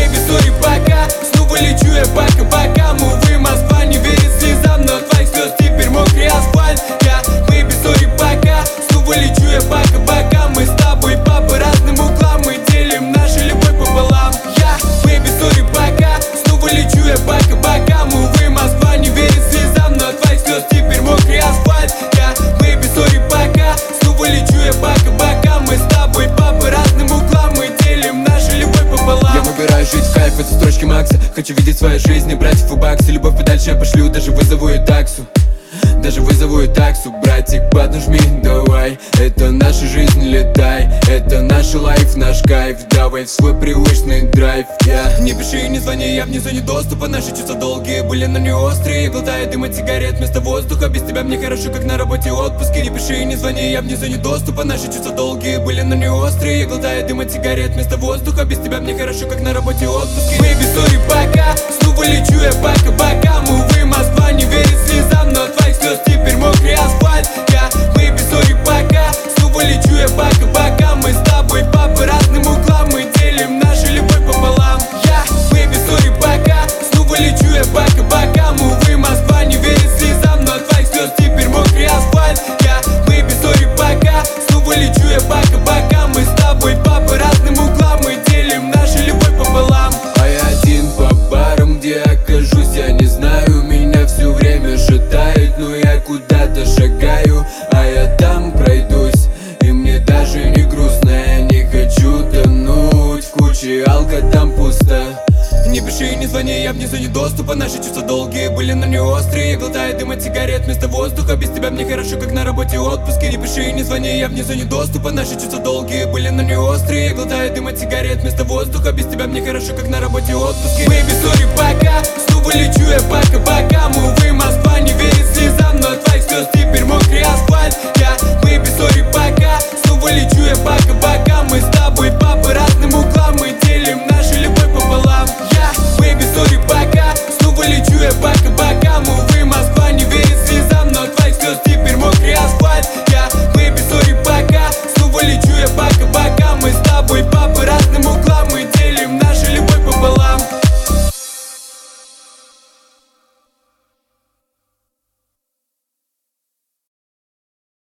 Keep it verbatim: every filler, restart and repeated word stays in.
Бэйби, сори, пока. Снова лечу я по кабакам. Увы, Москва не верит слезам, но от твоих слез теперь мокрый асфальт. Я, бэйби, сори, пока. Снова лечу я по кабакам. Мы с тобой по разным углам, мы делим нашу любовь пополам. Я, бэйби, сори, пока. Снова лечу я по кабакам. Увы, Москва не верит слезам, но от твоих слез теперь мокрый асфальт. Я, бэйби, сори, пока. Снова лечу я по кабакам. Мы с тобой по разным углам, мы делим нашу любовь пополам. Я выбираю жить в кайф, это строчки Макса. Хочу видеть в своей жизни братьев и баксы. Любовь подальше я пошлю, даже вызову и таксу. Даже вызову и таксу, братик, поднажми, давай. Это наша жизнь, летай. Это наш лайф, наш кайф. Давай в свой привычный драйв, yeah. Не пиши, не звони, я вне зоне доступа. Наши чувства долгие были, но не острые. Я глотаю дым от сигарет вместо воздуха. Без тебя мне хорошо, как на работе отпуске. Не пиши, не звони, я вне зоне доступа. Наши чувства долгие были, но не острые. Я глотаю дым от сигарет вместо воздуха. Без тебя мне хорошо, как на работе отпуске. Бэйби, сори, пока. Снова лечу я по кабакам. Увы, Москва не верит слезам, но от твоих слез теперь мокрый асфальт. Я, бэйби, сори, пока. Снова лечу я по кабакам. Мы с тобой по разным углам, мы делим нашу любовь пополам. Я, бэйби, сори, пока. Снова лечу я по кабакам. Увы, Москва не верит слезам, но от твоих слез теперь мокрый асфальт. Я, бэйби, сори, пока. Снова лечу я по кабакам. Мы с тобой по разным углам, мы делим нашу любовь пополам. А я один по барам, где окажусь, я не знаю. Меня все время шатает, но я куда-то шагаю. А я там пройдусь, и мне даже не грустно. Я не хочу тонуть в куче алка, там пусто. Не пиши, не звони, я вне зоне доступа. Наши чувства долгие были, но не острые. Я глотаю дым от сигарет вместо воздуха. Без тебя мне хорошо, как на работе отпуске. Не пиши, не звони, я вне зоне доступа. Наши чувства долгие были, но не острые. Я глотаю дым от сигарет вместо воздуха. Без тебя мне хорошо, как на работе отпуске. Бэйби, сори, пока. Снова лечу я по кабакам. Увы, Москва не верит слезам, но от твоих слез теперь мокрый асфальт.